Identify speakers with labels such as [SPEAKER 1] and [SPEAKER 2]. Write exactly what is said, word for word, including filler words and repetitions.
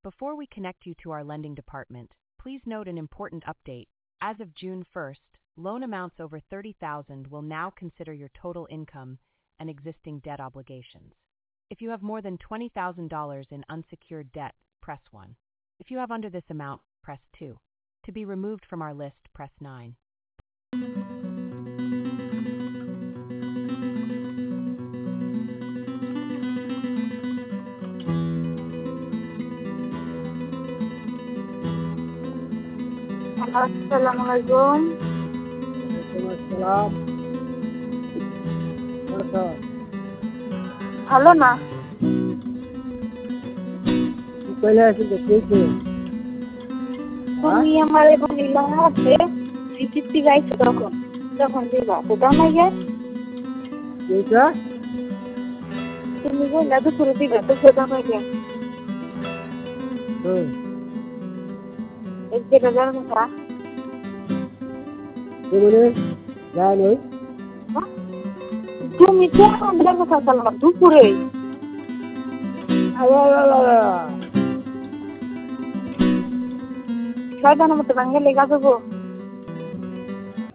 [SPEAKER 1] Before we connect you to our lending department, please note an important update. As of June first, loan amounts over thirty thousand dollars will now consider your total income and existing debt obligations. If you have more than twenty thousand dollars in unsecured debt, press one. If you have under this amount, press two. To be removed from our list, press nine.
[SPEAKER 2] Assalamualaikum.
[SPEAKER 3] Waalaikumsalam. Masa
[SPEAKER 2] Halo na.
[SPEAKER 3] pala si দেখেছে
[SPEAKER 2] তুমি আমারে বলিলা যে সিটিতে যাইছো তখন তখন দিবা তো দামাই যায়
[SPEAKER 3] এইটা
[SPEAKER 2] তুমি বললা তো পুরো দিবা তো দামাই যায়
[SPEAKER 3] হুম
[SPEAKER 2] এক জায়গা যাবো না
[SPEAKER 3] এবারে যায় নই
[SPEAKER 2] তুমি তো আমাদের কথা বললা দুপুরে
[SPEAKER 3] আলা
[SPEAKER 2] ছয়টার মতো ভাঙলে গা দেবো